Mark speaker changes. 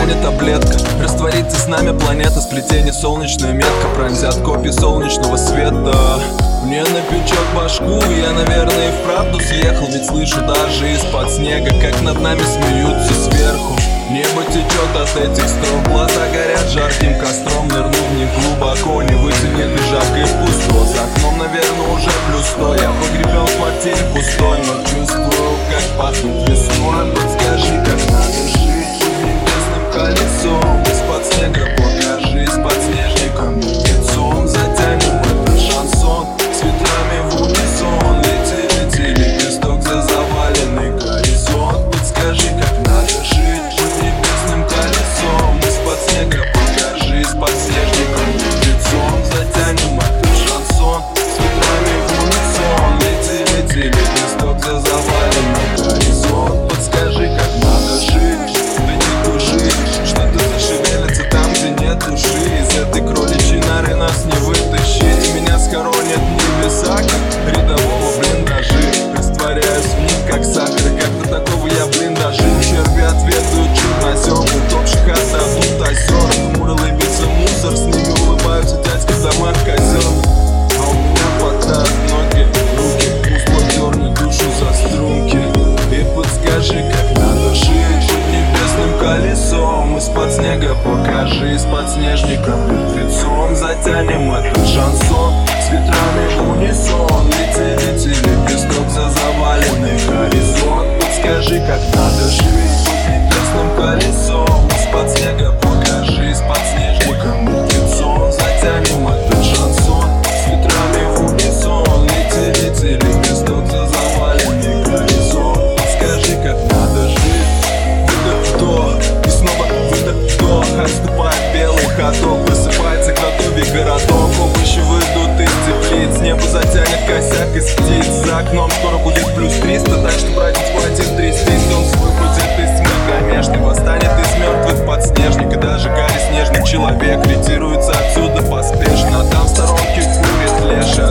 Speaker 1: станет таблетка. Растворится с нами планета, сплетение солнечная метка пронзят копии солнечного света. Мне на пючок башку, я, наверное, и вправду съехал. Ведь слышу даже из-под снега, как над нами смеются сверху. Небо течет от этих строк, глаза горят жарким костром. Нырнув в них глубоко, не вытянет и жарко и пусто. За окном, наверное, уже +100. Я погребен в квартире пустой, но чувствую, как пахнет весной. Подскажи, как надо жить под небесным колесом. Из-под снега покажись подснежником лицом. Затянем этот шансон с ветрами в унисон. Лети, лети, лепесток за заваленный горизонт. Подскажи, как надо жить под небесным колесом. Из-под снега покажись подснежником лицом. Затянем этот шансон с ветрами в унисон. Лети, лети, лепесток за заваленный горизонт. Подскажи, как надо жить, да не тужи. Что-то зашевелится там, где нет души. Из этой кроличьей норы нас не вытащить. Меня схоронят небеса, как рядового в блиндаже. Растворяюсь в них, как сахар, и как-то такого я, дожил. Черви ответуют чернозем, утопших отдадут озер. Хмуро лыбится мусор, с ними улыбаются дядьки в домах козел. А у меня хватает ноги, руки, пусть подернет душу за струнки. И подскажи, как надо жить под небесным колесом. Из-под снега покажи, с подснежником мертвецом. Затянем этот шансон с ветрами в унисон. Лети, лети, лепесток за заваленный горизонт. Подскажи, как надо жить под небесным колесом. Из-под снега покажи, с подснежником мертвецом. Затянем этот шансон с ветрами в унисон. Лети, лети, лепесток за заваленный горизонт. Подскажи, как надо жить. Выдох, вдох, и снова выдох, вдох. Отступает белый ходок, просыпается готовый городок. Овощи выйдут из теплиц, небо затянет косяк из птиц. За окном скоро будет +300, так что, братец, хватит трястись. Он свой будет из тьмы, конечно, восстанет из мертвых подснежник. И даже Гарри, снежный человек, ретируется отсюда поспешно. Там в сторонке курит леша,